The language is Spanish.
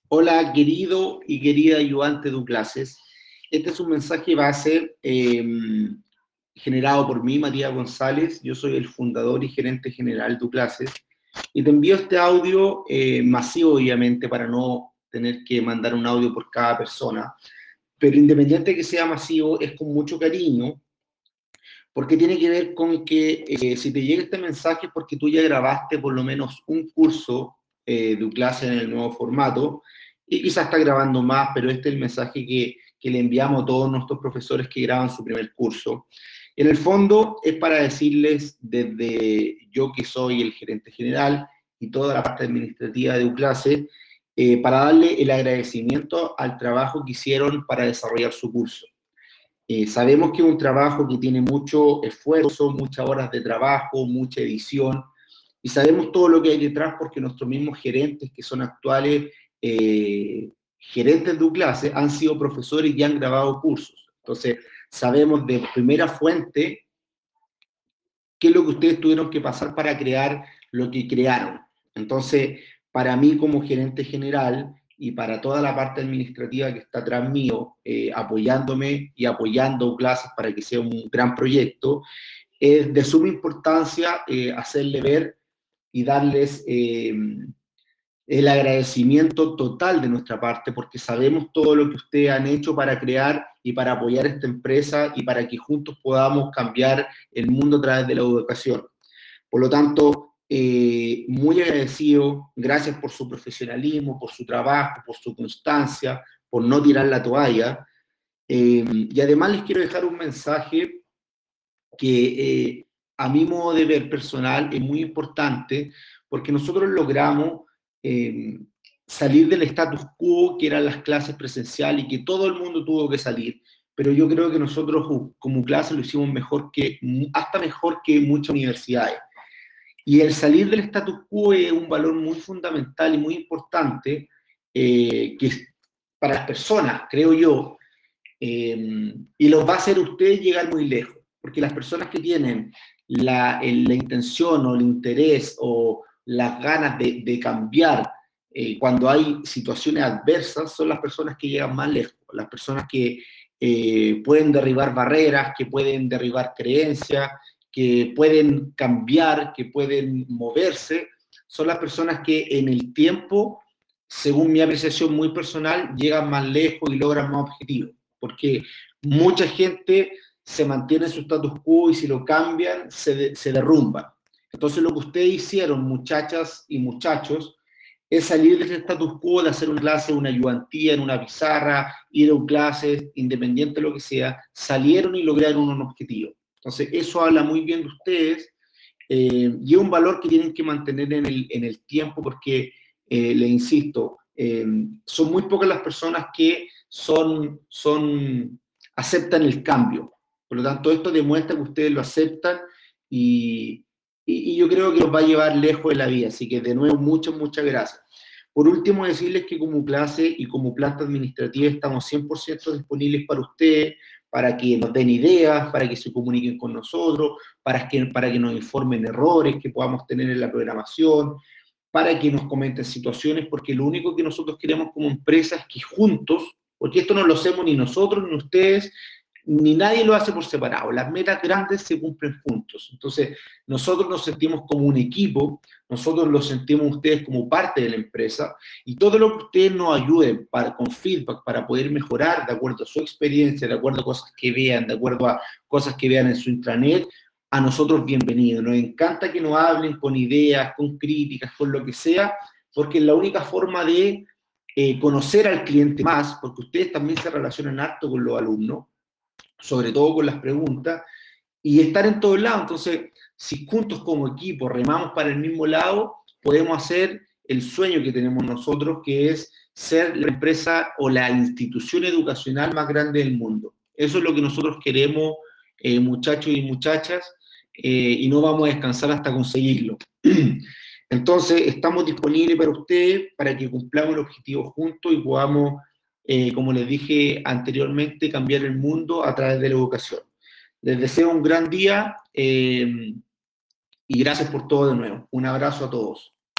Hola, querido y querida ayudante de Uclases. Este es un mensaje base generado por mí, Matías González. Yo soy el fundador y gerente general de Uclases. Y te envío este audio masivo, obviamente, para no tener que mandar un audio por cada persona. Pero independiente de que sea masivo, es con mucho cariño, porque tiene que ver con que si te llega este mensaje es porque tú ya grabaste por lo menos un curso de Uclases en el nuevo formato, y quizás está grabando más, pero este es el mensaje que le enviamos a todos nuestros profesores que graban su primer curso. En el fondo es para decirles desde yo que soy el gerente general y toda la parte administrativa de Uclases, para darle el agradecimiento al trabajo que hicieron para desarrollar su curso. Sabemos que es un trabajo que tiene mucho esfuerzo, muchas horas de trabajo, mucha edición, y sabemos todo lo que hay detrás porque nuestros mismos gerentes, que son actuales gerentes de UCLASE, han sido profesores y han grabado cursos. Entonces, sabemos de primera fuente qué es lo que ustedes tuvieron que pasar para crear lo que crearon. Entonces, para mí como gerente general y para toda la parte administrativa que está atrás mío, apoyándome y apoyando clases para que sea un gran proyecto, es de suma importancia hacerle ver y darles el agradecimiento total de nuestra parte, porque sabemos todo lo que ustedes han hecho para crear y para apoyar esta empresa y para que juntos podamos cambiar el mundo a través de la educación. Por lo tanto, muy agradecido, gracias por su profesionalismo, por su trabajo, por su constancia, por no tirar la toalla. Y además les quiero dejar un mensaje que a mi modo de ver personal es muy importante, porque nosotros logramos eh, salir del status quo, que eran las clases presenciales y que todo el mundo tuvo que salir, pero yo creo que nosotros como clase lo hicimos mejor que, hasta mejor que muchas universidades. Y el salir del status quo es un valor muy fundamental y muy importante que para las personas, creo yo, y los va a hacer usted llegar muy lejos, porque las personas que tienen la intención o el interés o las ganas de cambiar cuando hay situaciones adversas son las personas que llegan más lejos, las personas que pueden derribar barreras, que pueden derribar creencias, que pueden cambiar, que pueden moverse, son las personas que en el tiempo, según mi apreciación muy personal, llegan más lejos y logran más objetivos, porque mucha gente se mantiene en su status quo y si lo cambian se derrumban. Entonces lo que ustedes hicieron, muchachas y muchachos, es salir de ese status quo de hacer una clase, una ayudantía en una pizarra, ir a un clase, independiente de lo que sea, salieron y lograron un objetivo. Entonces eso habla muy bien de ustedes y es un valor que tienen que mantener en el tiempo porque, le insisto, son muy pocas las personas que aceptan el cambio. Por lo tanto, esto demuestra que ustedes lo aceptan y, y yo creo que los va a llevar lejos de la vida. Así que, de nuevo, muchas gracias. Por último, decirles que como clase y como planta administrativa estamos 100% disponibles para ustedes, para que nos den ideas, para que se comuniquen con nosotros, para que nos informen errores que podamos tener en la programación, para que nos comenten situaciones, porque lo único que nosotros queremos como empresa es que juntos, porque esto no lo hacemos ni nosotros, ni ustedes, ni nadie lo hace por separado, las metas grandes se cumplen juntos. Entonces, nosotros nos sentimos como un equipo, nosotros los sentimos ustedes como parte de la empresa, y todo lo que ustedes nos ayuden con feedback para poder mejorar de acuerdo a su experiencia, de acuerdo a cosas que vean, de acuerdo a cosas que vean en su intranet, a nosotros bienvenidos. Nos encanta que nos hablen con ideas, con críticas, con lo que sea, porque es la única forma de conocer al cliente más, porque ustedes también se relacionan harto con los alumnos, sobre todo con las preguntas, y estar en todos lados. Entonces, si juntos como equipo remamos para el mismo lado, podemos hacer el sueño que tenemos nosotros, que es ser la empresa o la institución educacional más grande del mundo. Eso es lo que nosotros queremos, muchachos y muchachas, y no vamos a descansar hasta conseguirlo. Entonces, estamos disponibles para ustedes, para que cumplamos el objetivo juntos y podamos, como les dije anteriormente, cambiar el mundo a través de la educación. Les deseo un gran día y gracias por todo de nuevo. Un abrazo a todos.